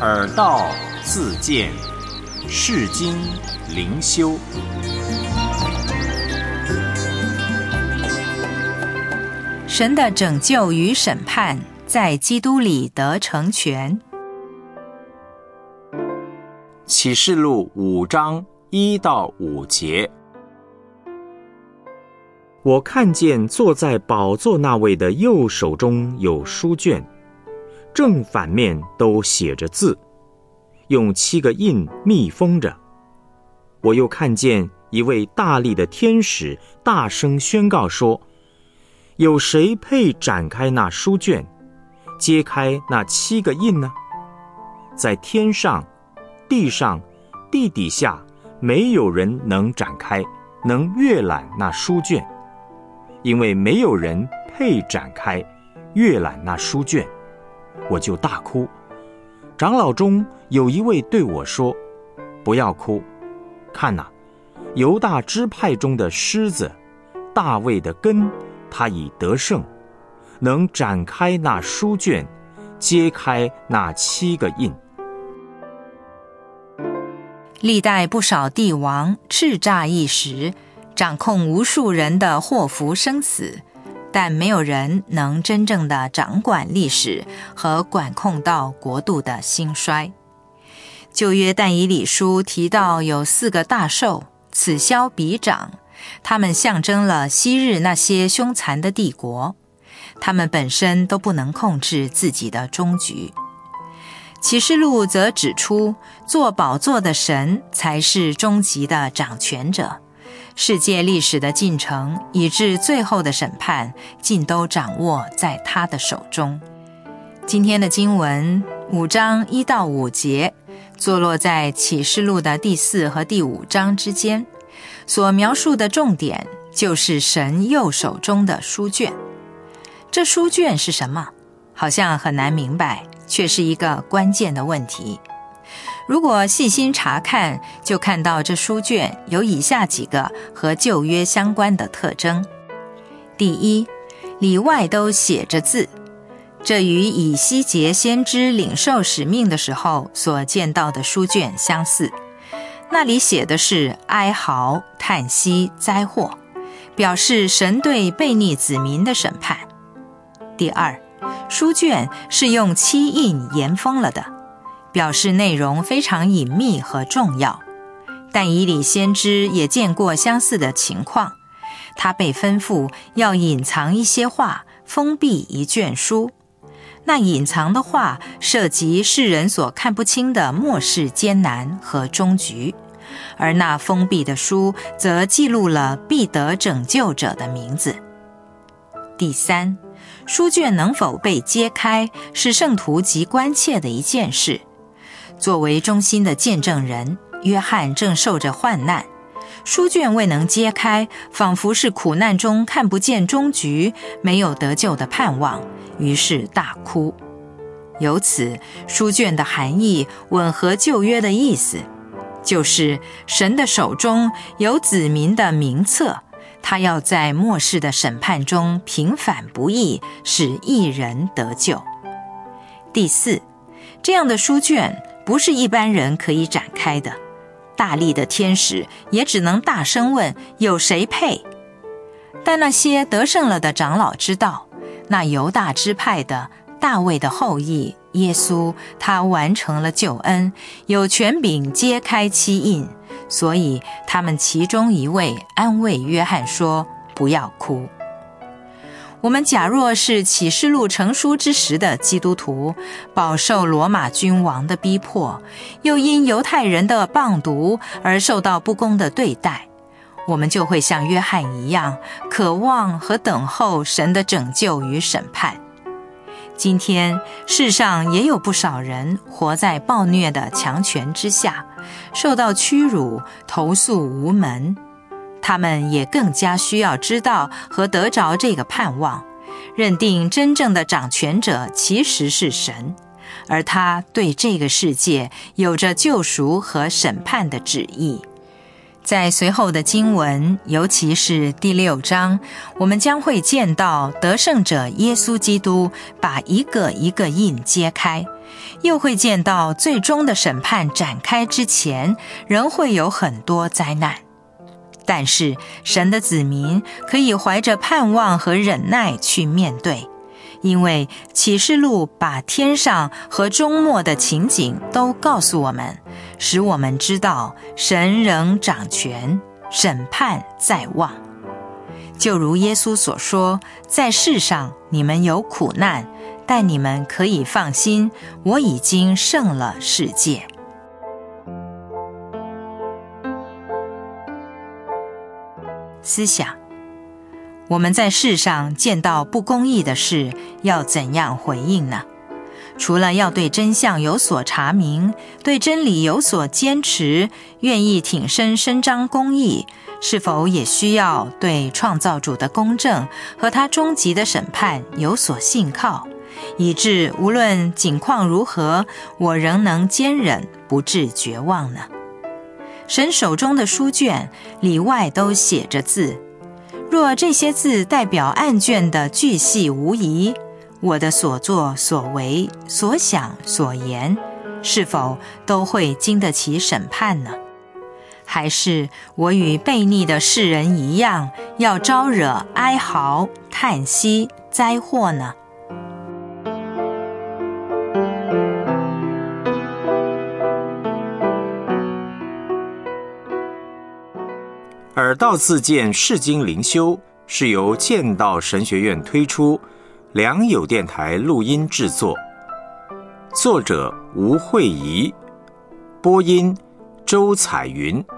耳道自见，世经灵修。 神的拯救与审判在基督里得成全。 启示录5章1到5节。 我看见坐在宝座那位的右手中有书卷，正反面都写着字，用7个印密封着。我又看见一位大力的天使大声宣告说，有谁配展开那书卷，揭开那7个印呢？在天上、地上、地底下，没有人能展开，能阅览那书卷，因为没有人配展开阅览那书卷。我就大哭。长老中有一位对我说，不要哭，看哪，犹大支派中的狮子，大卫的根，他已得胜，能展开那书卷，揭开那7个印。 历代不少帝王叱咤一时，掌控无数人的祸福生死，但没有人能真正的掌管历史和管控到国度的兴衰。旧约但以理书提到有4个大兽，此消彼长，它们象征了昔日那些凶残的帝国，它们本身都不能控制自己的终局。启示录则指出，坐宝座的神才是终极的掌权者，世界历史的进程以至最后的审判，尽都掌握在他的手中。今天的经文5章1到5节，坐落在启示录的第4和第5章之间，所描述的重点就是神右手中的书卷。这书卷是什么？好像很难明白，却是一个关键的问题。如果细心查看，就看到这书卷有以下几个和旧约相关的特征。第一，里外都写着字，这与以西结先知领受使命的时候所见到的书卷相似。那里写的是哀嚎、叹息、灾祸，表示神对悖逆子民的审判。第二，书卷是用7印严封了的，表示内容非常隐秘和重要。但以理先知也见过相似的情况，他被吩咐要隐藏一些话，封闭一卷书。那隐藏的话涉及世人所看不清的末世艰难和终局，而那封闭的书则记录了必得拯救者的名字。第三，书卷能否被揭开，是圣徒极关切的一件事。作为忠心的见证人，约翰正受着患难，书卷未能揭开，仿佛是苦难中看不见终局，没有得救的盼望，于是大哭。由此，书卷的含义吻合旧约的意思，就是神的手中有子民的名册，他要在末世的审判中平反不义，使义人得救。第四，这样的书卷不是一般人可以展开的，大力的天使也只能大声问有谁配。但那些得胜了的长老知道，那犹大支派的大卫的后裔耶稣，他完成了救恩，有权柄揭开7印，所以他们其中一位安慰约翰说，不要哭。我们假若是启示录成书之时的基督徒，饱受罗马君王的逼迫，又因犹太人的谤读而受到不公的对待，我们就会像约翰一样，渴望和等候神的拯救与审判。今天世上也有不少人活在暴虐的强权之下，受到屈辱，投诉无门。他们也更加需要知道和得着这个盼望，认定真正的掌权者其实是神，而他对这个世界有着救赎和审判的旨意。在随后的经文，尤其是第6章，我们将会见到得胜者耶稣基督把一个一个印揭开， 又会见到最终的审判展开之前，仍会有很多灾难。但是神的子民可以怀着盼望和忍耐去面对，因为启示录把天上和终末的情景都告诉我们，使我们知道神仍掌权，审判在望。就如耶稣所说，在世上你们有苦难，但你们可以放心，我已经胜了世界。思想：我们在世上见到不公义的事，要怎样回应呢？除了要对真相有所查明，对真理有所坚持，愿意挺身伸张公义，是否也需要对创造主的公正和他终极的审判有所信靠，以致无论境况如何，我仍能坚忍，不致绝望呢？神手中的书卷里外都写着字，若这些字代表案卷的巨细无遗，我的所作所为所想所言，是否都会经得起审判呢？还是我与悖逆的世人一样，要招惹哀嚎、叹息、灾祸呢？ 耳道自荐世经灵修是由剑道神学院推出，良友电台录音制作，作者吴慧仪，播音周彩云。